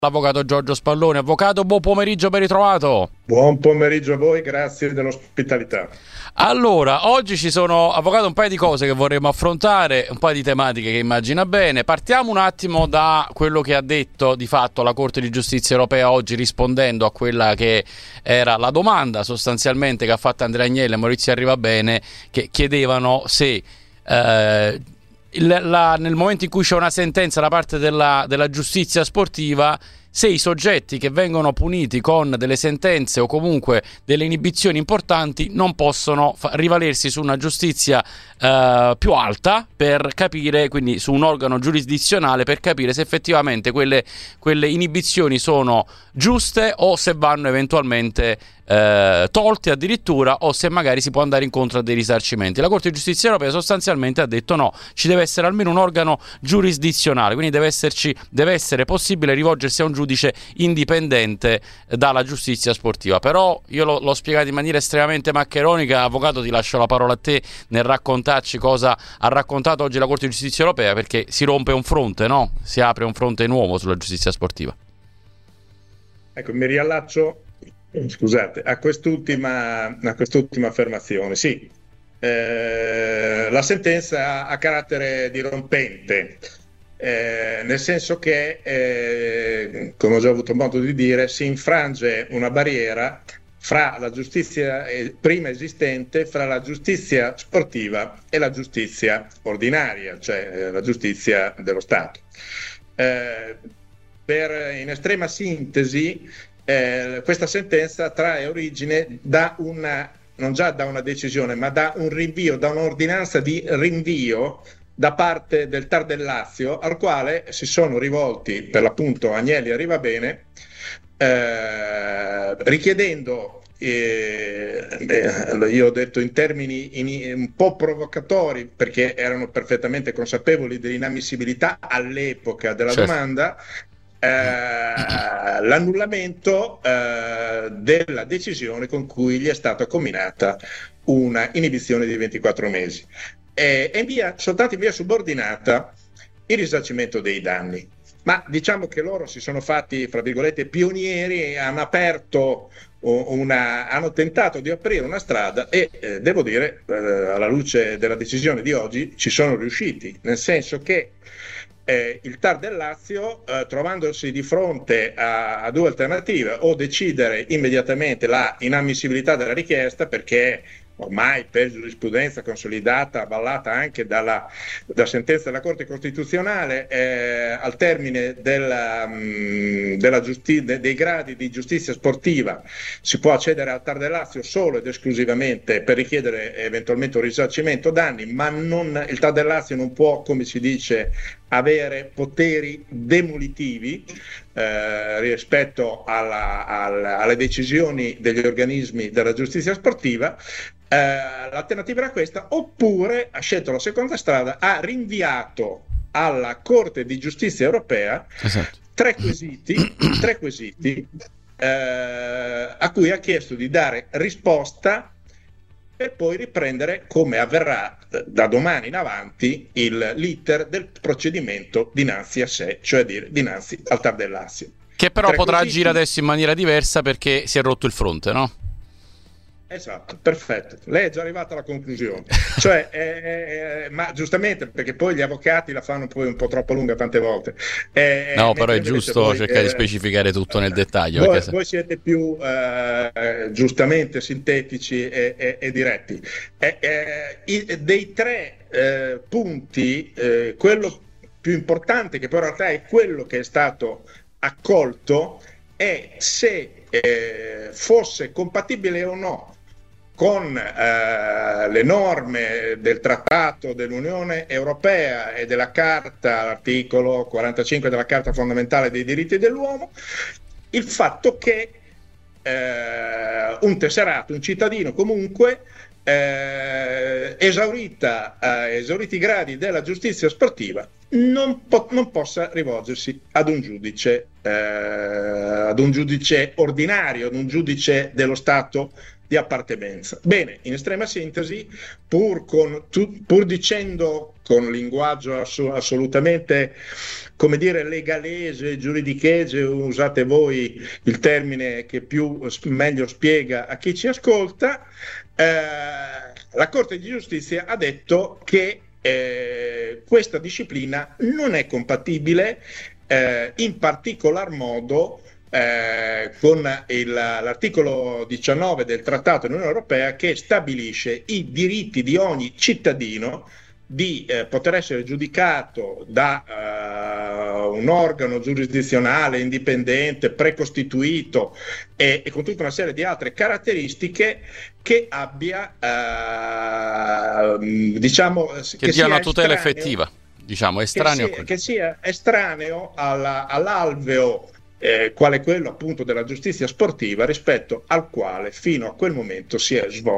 L'avvocato Giorgio Spallone. Avvocato, buon pomeriggio, ben ritrovato. Buon pomeriggio a voi, grazie dell'ospitalità. Allora, oggi ci sono, avvocato, un paio di cose che vorremmo affrontare, un paio di tematiche che immagina bene. Partiamo un attimo da quello che ha detto di fatto la Corte di Giustizia Europea oggi, rispondendo a quella che era la domanda sostanzialmente che ha fatto Andrea Agnelli e Maurizio Arrivabene, che chiedevano se nel momento in cui c'è una sentenza da parte della giustizia sportiva, se i soggetti che vengono puniti con delle sentenze o comunque delle inibizioni importanti non possono rivalersi su una giustizia più alta per capire, quindi su un organo giurisdizionale, per capire se effettivamente quelle inibizioni sono giuste o se vanno eventualmente tolte addirittura, o se magari si può andare incontro a dei risarcimenti. La Corte di Giustizia Europea sostanzialmente ha detto no, ci deve essere almeno un organo giurisdizionale, quindi deve essere possibile rivolgersi a un giudice indipendente dalla giustizia sportiva. Però io l'ho spiegato in maniera estremamente maccheronica. Avvocato, ti lascio la parola a te nel raccontarci cosa ha raccontato oggi la Corte di Giustizia Europea, perché si rompe un fronte, no? Si apre un fronte nuovo sulla giustizia sportiva. Ecco, mi riallaccio, scusate, a quest'ultima affermazione. Sì, la sentenza ha carattere dirompente, nel senso che, come ho già avuto modo di dire, si infrange una barriera fra la giustizia prima esistente, fra la giustizia sportiva e la giustizia ordinaria, cioè la giustizia dello Stato. In estrema sintesi, questa sentenza trae origine non già da una decisione, ma da un rinvio, da un'ordinanza di rinvio da parte del TAR del Lazio, al quale si sono rivolti per l'appunto Agnelli e Arrivabene, richiedendo, io ho detto in termini un po' provocatori, perché erano perfettamente consapevoli dell'inammissibilità all'epoca della domanda, l'annullamento della decisione con cui gli è stata comminata una inibizione di 24 mesi e soltanto in via subordinata il risarcimento dei danni. Ma diciamo che loro si sono fatti, fra virgolette, pionieri e hanno tentato di aprire una strada e devo dire, alla luce della decisione di oggi, ci sono riusciti, nel senso che il TAR del Lazio, trovandosi di fronte a due alternative: o decidere immediatamente la inammissibilità della richiesta, perché ormai per giurisprudenza consolidata, avallata anche dalla sentenza della Corte Costituzionale, al termine dei gradi di giustizia sportiva si può accedere al TAR del Lazio solo ed esclusivamente per richiedere eventualmente un risarcimento danni, ma il TAR del Lazio non può, come si dice, avere poteri demolitivi rispetto alle decisioni degli organismi della giustizia sportiva. L'alternativa era questa, oppure ha scelto la seconda strada, ha rinviato alla Corte di Giustizia Europea tre quesiti a cui ha chiesto di dare risposta per poi riprendere, come avverrà da domani in avanti, l'iter del procedimento dinanzi a sé, cioè dinanzi al TAR del Lazio. Che però potrà agire adesso in maniera diversa perché si è rotto il fronte, no? Esatto, perfetto. Lei è già arrivata alla conclusione. Ma giustamente, perché poi gli avvocati la fanno poi un po' troppo lunga tante volte. No, però è giusto cercare di specificare tutto nel dettaglio. Voi siete più giustamente sintetici e diretti. Dei tre punti, quello più importante, che poi in realtà è quello che è stato accolto, è se fosse compatibile o no con le norme del Trattato dell'Unione Europea e della Carta, l'articolo 45 della Carta fondamentale dei diritti dell'uomo, il fatto che un tesserato, un cittadino comunque, esauriti i gradi della giustizia sportiva, non possa rivolgersi ad un giudice ordinario, ad un giudice dello Stato di appartenenza. Bene, in estrema sintesi, pur dicendo con linguaggio assolutamente come dire, legalese, giuridichese, usate voi il termine che meglio spiega a chi ci ascolta, la Corte di Giustizia ha detto che questa disciplina non è compatibile in particolar modo con l'articolo 19 del Trattato dell'Unione Europea, che stabilisce i diritti di ogni cittadino di poter essere giudicato da un organo giurisdizionale indipendente, precostituito e con tutta una serie di altre caratteristiche che abbia, diciamo, che dia una tutela effettiva, diciamo, estraneo, che sia estraneo all'alveo quale quello appunto della giustizia sportiva, rispetto al quale fino a quel momento si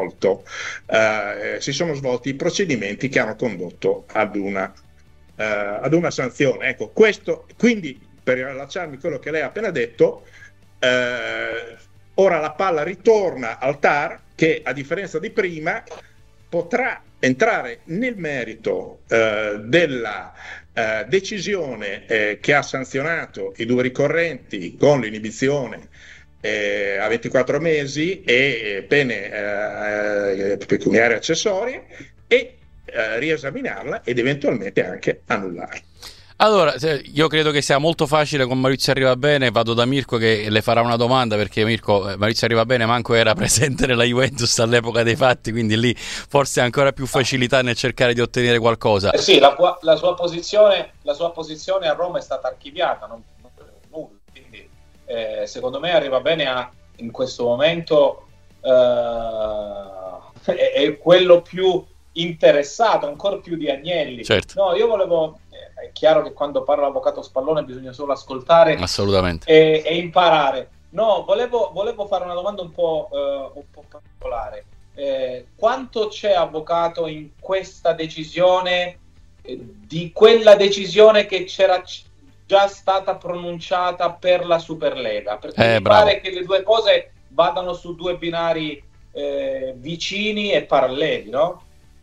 sono svolti i procedimenti che hanno condotto ad una sanzione. Ecco, questo, quindi, per riallacciarmi a quello che lei ha appena detto, ora la palla ritorna al TAR, che a differenza di prima potrà entrare nel merito della decisione che ha sanzionato i due ricorrenti con l'inibizione a 24 mesi e pene pecuniarie accessorie, e riesaminarla ed eventualmente anche annullarla. Allora, io credo che sia molto facile con Maurizio Arrivabene. Vado da Mirko che le farà una domanda, perché Maurizio Arrivabene manco era presente nella Juventus all'epoca dei fatti, quindi lì forse ha ancora più facilità nel cercare di ottenere qualcosa. Sì, la sua posizione a Roma è stata archiviata, non per nulla, quindi secondo me Arrivabene in questo momento è quello più interessato, ancora più di Agnelli. Certo. No, io volevo... È chiaro che quando parla l'avvocato Spallone bisogna solo ascoltare assolutamente e imparare. No, volevo fare una domanda un po' particolare. Quanto c'è, avvocato, in questa decisione di quella decisione che c'era già stata pronunciata per la Superlega? Perché mi pare che le due cose vadano su due binari vicini e paralleli, no?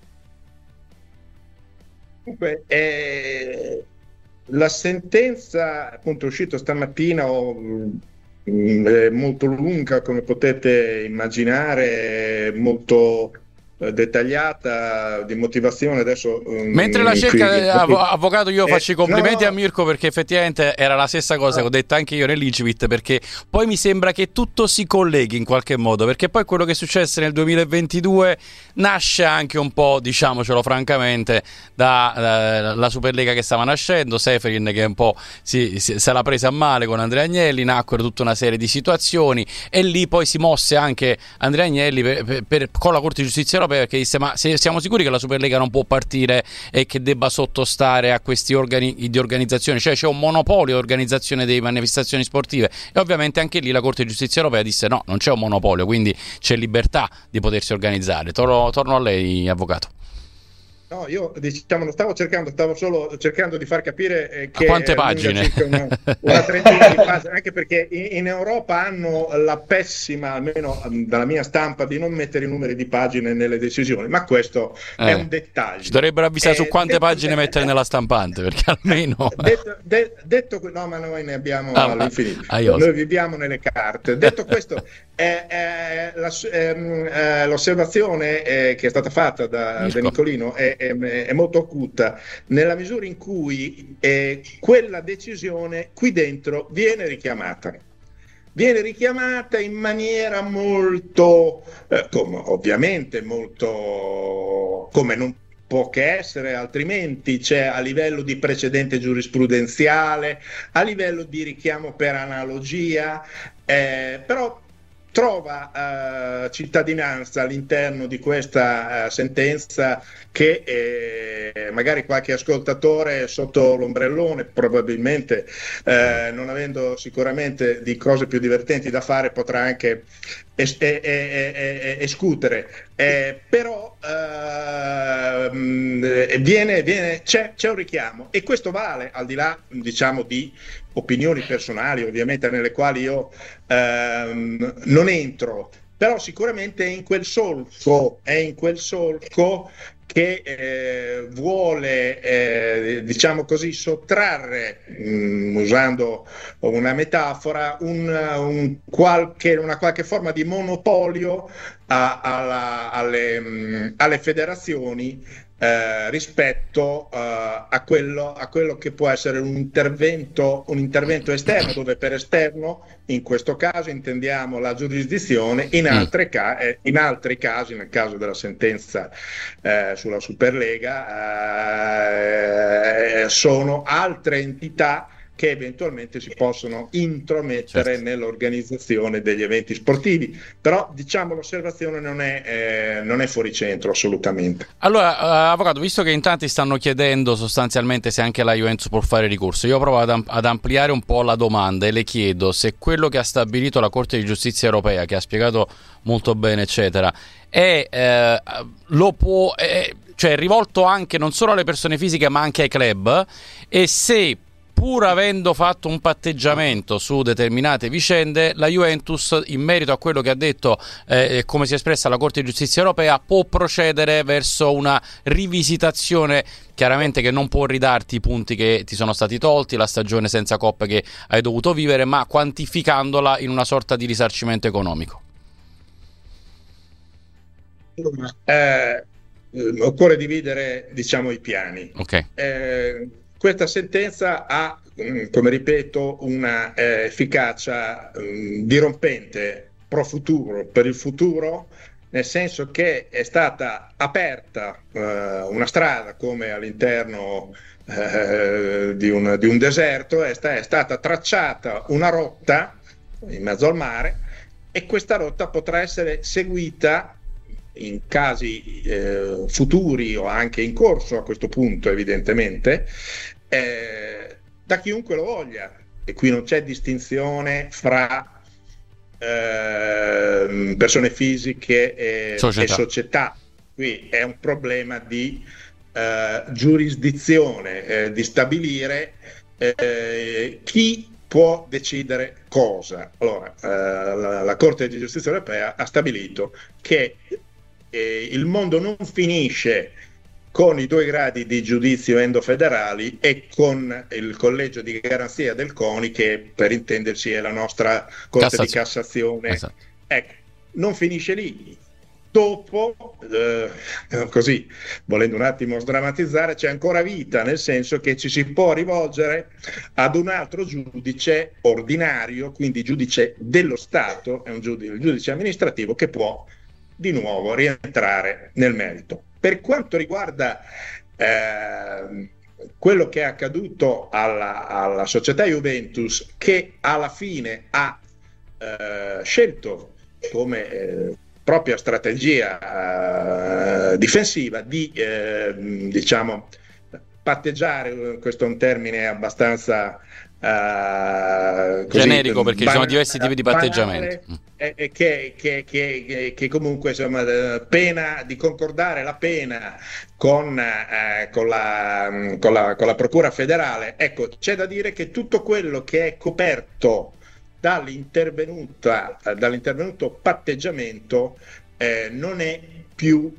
La sentenza, appunto, è uscita stamattina, è molto lunga, come potete immaginare, molto dettagliata, di motivazione. Adesso mentre la cerca, avvocato, io faccio i complimenti a Mirko, perché effettivamente era la stessa cosa che ho detto anche io nell'incipit, perché poi mi sembra che tutto si colleghi in qualche modo, perché poi quello che successe nel 2022 nasce anche un po', diciamocelo francamente, dalla Superlega che stava nascendo, Seferin che un po' se l'ha presa a male con Andrea Agnelli, nacquero tutta una serie di situazioni, e lì poi si mosse anche Andrea Agnelli con la Corte di Giustizia Europea, perché disse: ma se siamo sicuri che la Superlega non può partire e che debba sottostare a questi organi di organizzazione, cioè c'è un monopolio di organizzazione delle manifestazioni sportive? E ovviamente anche lì la Corte di Giustizia Europea disse: no, non c'è un monopolio, quindi c'è libertà di potersi organizzare. Torno a lei, avvocato. No, io stavo solo cercando di far capire che quante pagine? Una trentina di pagine, anche perché in Europa hanno la pessima, almeno dalla mia stampa, di non mettere i numeri di pagine nelle decisioni, ma questo è un dettaglio. Ci dovrebbero avvisare su quante pagine mettere nella stampante, perché almeno... detto no, ma noi ne abbiamo all'infinito. Noi viviamo nelle carte. Detto questo, l'osservazione che è stata fatta da Nicolino è molto acuta, nella misura in cui quella decisione qui dentro viene richiamata in maniera molto, ovviamente molto, come non può che essere altrimenti, c'è a livello di precedente giurisprudenziale, a livello di richiamo per analogia, però trova cittadinanza all'interno di questa sentenza che magari qualche ascoltatore sotto l'ombrellone, probabilmente non avendo sicuramente di cose più divertenti da fare, potrà anche escutere, però c'è un richiamo, e questo vale al di là, diciamo, di opinioni personali, ovviamente, nelle quali io non entro, però sicuramente è in quel solco che vuole, diciamo così, sottrarre, usando una metafora, una qualche forma di monopolio alle federazioni, rispetto a quello che può essere un intervento esterno, dove per esterno in questo caso intendiamo la giurisdizione, in altri casi, nel caso della sentenza sulla Superlega, sono altre entità che eventualmente si possono intromettere nell'organizzazione degli eventi sportivi. Però diciamo l'osservazione non è fuori centro assolutamente. Allora, avvocato, visto che in tanti stanno chiedendo sostanzialmente se anche la Juventus può fare ricorso, io provo ad ampliare un po' la domanda e le chiedo se quello che ha stabilito la Corte di Giustizia Europea, che ha spiegato molto bene eccetera, cioè è rivolto anche non solo alle persone fisiche ma anche ai club, e se, pur avendo fatto un patteggiamento su determinate vicende, la Juventus, in merito a quello che ha detto, come si è espressa la Corte di Giustizia Europea, può procedere verso una rivisitazione, chiaramente che non può ridarti i punti che ti sono stati tolti, la stagione senza coppe che hai dovuto vivere, ma quantificandola in una sorta di risarcimento economico. Occorre dividere, diciamo, i piani. Okay. Questa sentenza ha, come ripeto, una efficacia dirompente pro futuro, per il futuro, nel senso che è stata aperta una strada come all'interno di un deserto, è stata tracciata una rotta in mezzo al mare, e questa rotta potrà essere seguita in casi futuri o anche in corso a questo punto, evidentemente, da chiunque lo voglia. E qui non c'è distinzione fra persone fisiche e società. Qui è un problema di giurisdizione, di stabilire chi può decidere cosa. Allora, la Corte di Giustizia Europea ha stabilito che il mondo non finisce con i 2 gradi di giudizio endofederali e con il collegio di garanzia del CONI, che per intenderci è la nostra Corte di Cassazione. Esatto. Ecco, non finisce lì. Dopo, così, volendo un attimo sdrammatizzare, c'è ancora vita, nel senso che ci si può rivolgere ad un altro giudice ordinario, quindi giudice dello Stato, è il giudice amministrativo, che può di nuovo rientrare nel merito. Per quanto riguarda quello che è accaduto alla società Juventus, che alla fine ha scelto come propria strategia difensiva di diciamo patteggiare, questo è un termine abbastanza generico, perché ci sono diversi tipi di patteggiamento, che comunque, insomma, pena di concordare la pena con la Procura federale. Ecco, c'è da dire che tutto quello che è coperto dall'intervenuto patteggiamento non è più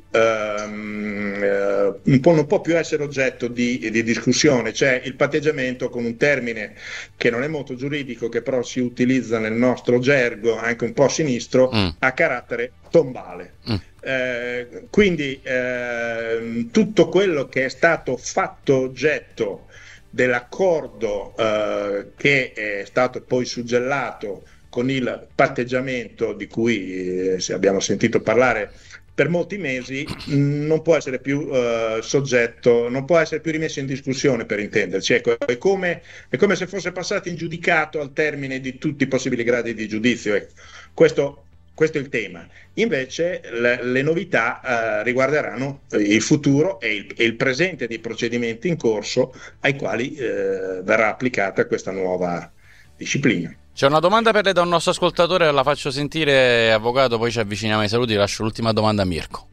non può più essere oggetto di discussione. C'è il patteggiamento, con un termine che non è molto giuridico, che però si utilizza nel nostro gergo anche un po' sinistro, a carattere tombale. Quindi tutto quello che è stato fatto oggetto dell'accordo che è stato poi suggellato con il patteggiamento, di cui abbiamo sentito parlare per molti mesi, non può essere più soggetto, non può essere più rimesso in discussione, per intenderci. Ecco, è come se fosse passato in giudicato al termine di tutti i possibili gradi di giudizio. Ecco, questo è il tema. Invece le novità riguarderanno il futuro e il presente dei procedimenti in corso, ai quali verrà applicata questa nuova disciplina. C'è una domanda per lei da un nostro ascoltatore, la faccio sentire, avvocato, poi ci avviciniamo ai saluti. Lascio l'ultima domanda a Mirko.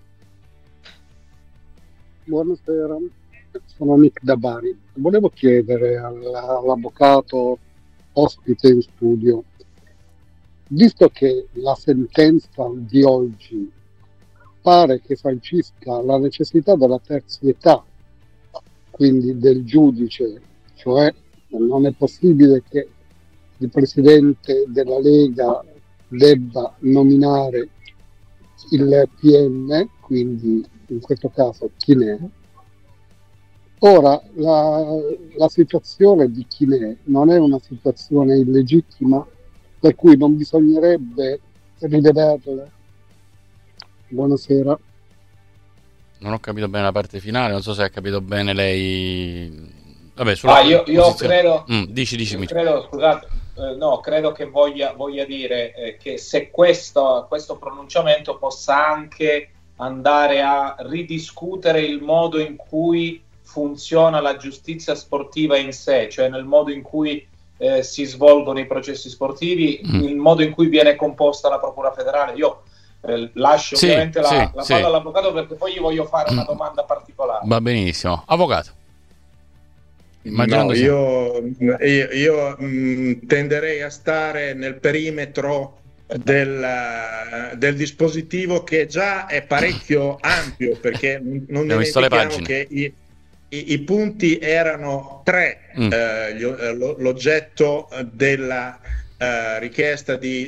Buonasera, sono Nick da Bari. Volevo chiedere all'avvocato ospite in studio Visto che la sentenza di oggi pare che sancisca la necessità della terzietà, quindi del giudice, cioè non è possibile che il presidente della Lega debba nominare il PM, quindi in questo caso Chinè. Ora, la situazione di Chinè non è una situazione illegittima, per cui non bisognerebbe rivederla. Buonasera. Non ho capito bene la parte finale, non so se ha capito bene lei. Vabbè, io credo, dici. Credo, scusate, no, credo che voglia dire che se questo pronunciamento possa anche andare a ridiscutere il modo in cui funziona la giustizia sportiva in sé, cioè nel modo in cui si svolgono i processi sportivi, il modo in cui viene composta la Procura federale. Io lascio ovviamente la palla all'avvocato, perché poi gli voglio fare una domanda particolare. Va benissimo. Avvocato. No, io tenderei a stare nel perimetro del dispositivo, che già è parecchio ampio, perché non dimentichiamo che i punti erano 3, l'oggetto della richiesta di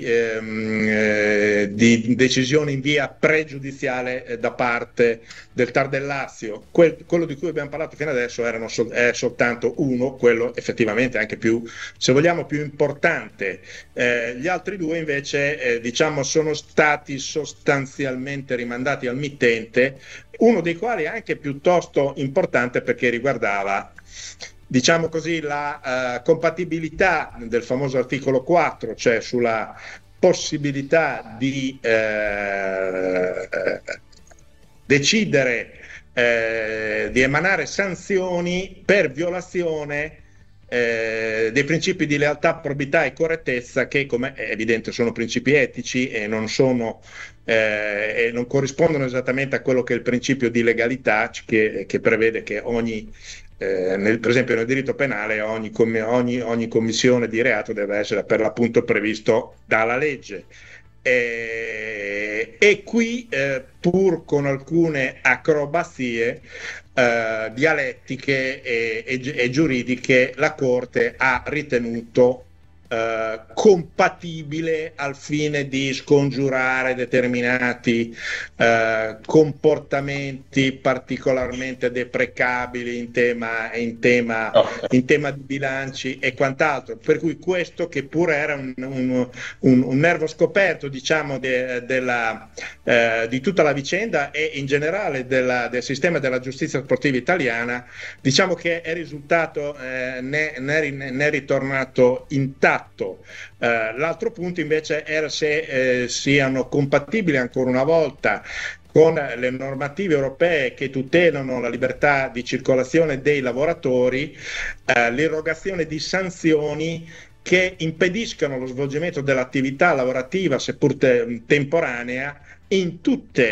decisione in via pregiudiziale da parte del TAR del Lazio. Quello di cui abbiamo parlato fino adesso è soltanto uno, quello effettivamente anche più, se vogliamo, più importante. Gli altri due invece sono stati sostanzialmente rimandati al mittente, uno dei quali è anche piuttosto importante perché riguardava, diciamo così, la compatibilità del famoso articolo 4, cioè sulla possibilità di decidere di emanare sanzioni per violazione dei principi di lealtà, probità e correttezza, che, come è evidente, sono principi etici e non corrispondono esattamente a quello che è il principio di legalità, che prevede che per esempio nel diritto penale ogni commissione di reato deve essere per l'appunto previsto dalla legge. E qui, pur con alcune acrobazie dialettiche e giuridiche, la Corte ha ritenuto compatibile, al fine di scongiurare determinati comportamenti particolarmente deprecabili in tema di bilanci e quant'altro, per cui questo, che pure era un nervo scoperto, diciamo, di tutta la vicenda e in generale del sistema della giustizia sportiva italiana, diciamo che è risultato, ne è ritornato intatto. L'altro punto invece era se siano compatibili ancora una volta con le normative europee che tutelano la libertà di circolazione dei lavoratori, l'irrogazione di sanzioni che impediscano lo svolgimento dell'attività lavorativa, seppur temporanea, in tutti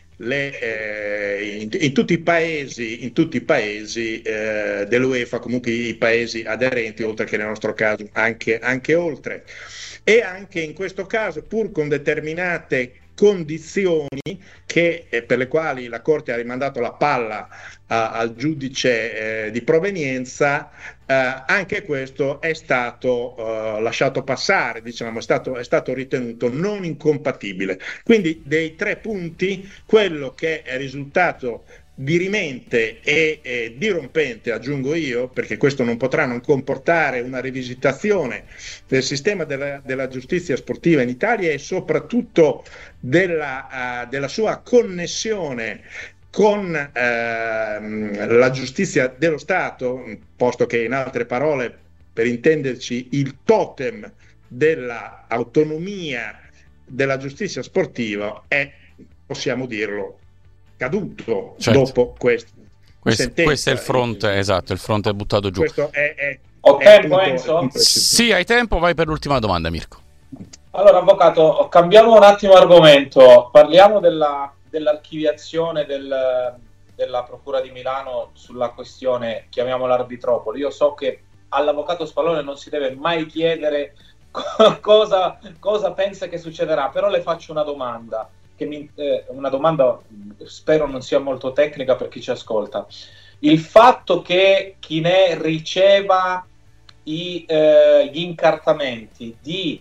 i paesi dell'UEFA, comunque i paesi aderenti, oltre che nel nostro caso anche oltre. E anche in questo caso, pur con determinate condizioni per le quali la Corte ha rimandato la palla al giudice di provenienza, anche questo è stato lasciato passare, diciamo, è stato ritenuto non incompatibile. Quindi dei 3 punti, quello che è risultato dirimente e dirompente, aggiungo io, perché questo non potrà non comportare una rivisitazione del sistema della giustizia sportiva in Italia e soprattutto della sua connessione con la giustizia dello Stato, posto che, in altre parole, per intenderci, il totem dell'autonomia della giustizia sportiva è, possiamo dirlo, caduto, certo, dopo questo è il fronte, esatto, il fronte è buttato giù. Questo ho tempo, Enzo? Sì, hai tempo, vai per l'ultima domanda, Mirko. Allora, avvocato, cambiamo un attimo argomento, parliamo dell'archiviazione della Procura di Milano sulla questione, chiamiamola Arbitropoli. Io so che all'avvocato Spallone non si deve mai chiedere cosa pensa che succederà. Però le faccio una domanda, una domanda spero non sia molto tecnica per chi ci ascolta. Il fatto che Chinè riceva gli incartamenti di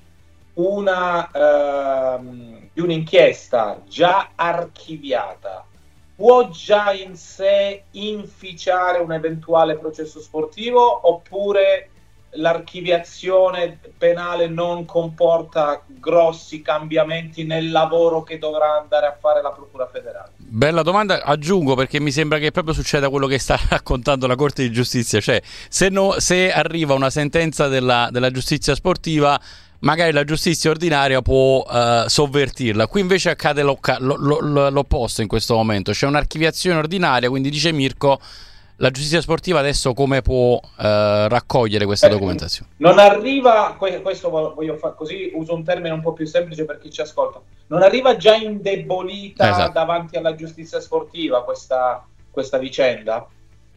un'inchiesta già archiviata può già in sé inficiare un eventuale processo sportivo, oppure l'archiviazione penale non comporta grossi cambiamenti nel lavoro che dovrà andare a fare la Procura federale? Bella domanda, aggiungo, perché mi sembra che proprio succeda quello che sta raccontando la Corte di Giustizia, cioè se arriva una sentenza della giustizia sportiva, magari la giustizia ordinaria può sovvertirla. Qui invece accade l'opposto in questo momento, c'è un'archiviazione ordinaria, quindi dice Mirko, la giustizia sportiva adesso come può raccogliere questa documentazione? Non arriva, questo voglio fare così, uso un termine un po' più semplice per chi ci ascolta, non arriva già indebolita, esatto, davanti alla giustizia sportiva questa vicenda?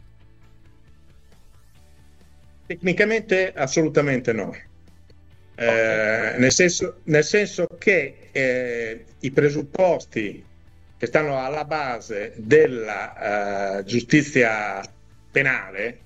Tecnicamente assolutamente no. Nel senso che i presupposti che stanno alla base della giustizia penale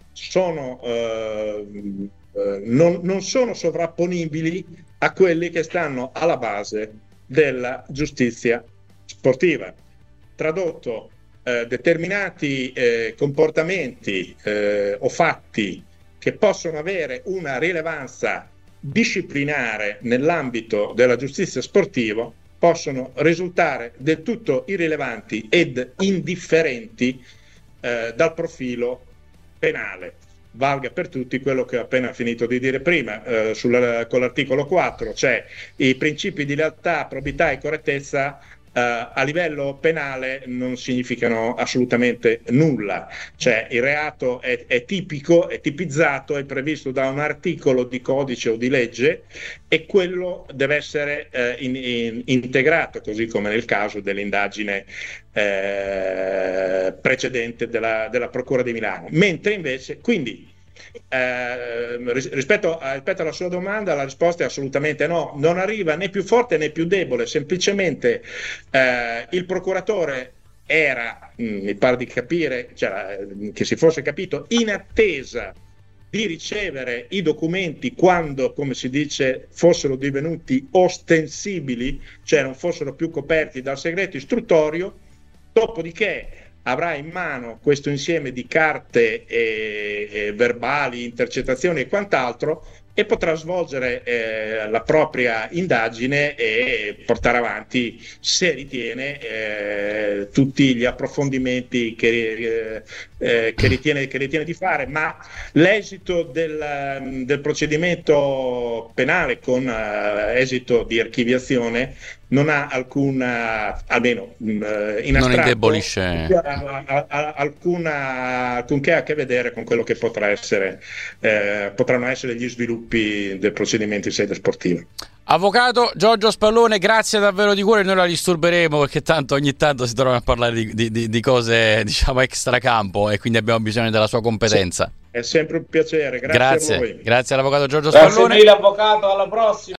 non sono sovrapponibili a quelli che stanno alla base della giustizia sportiva. Tradotto, determinati comportamenti o fatti che possono avere una rilevanza disciplinare nell'ambito della giustizia sportiva possono risultare del tutto irrilevanti ed indifferenti dal profilo penale. Valga per tutti quello che ho appena finito di dire prima con l'articolo 4, cioè i principi di lealtà, probità e correttezza a livello penale non significano assolutamente nulla, cioè il reato è tipico, è tipizzato, è previsto da un articolo di codice o di legge e quello deve essere integrato, così come nel caso dell'indagine precedente della Procura di Milano. Mentre invece, quindi rispetto alla sua domanda, la risposta è assolutamente no, non arriva né più forte né più debole, semplicemente il procuratore era, mi pare di capire, cioè, che si fosse capito, in attesa di ricevere i documenti quando, come si dice, fossero divenuti ostensibili, cioè non fossero più coperti dal segreto istruttorio, dopodiché avrà in mano questo insieme di carte e verbali, intercettazioni e quant'altro, e potrà svolgere la propria indagine e portare avanti, se ritiene, tutti gli approfondimenti che ritiene di fare. Ma l'esito del procedimento penale con esito di archiviazione non ha alcune, in astratto, non indebolisce alcunché a che vedere con quello che potranno essere gli sviluppi del procedimento in sede sportiva. Avvocato Giorgio Spallone, grazie davvero di cuore, noi la disturberemo perché ogni tanto si trovano a parlare di cose, diciamo, extracampo, e quindi abbiamo bisogno della sua competenza. È sempre un piacere, grazie a voi. Grazie all'avvocato Giorgio Spallone. Grazie mille avvocato, alla prossima.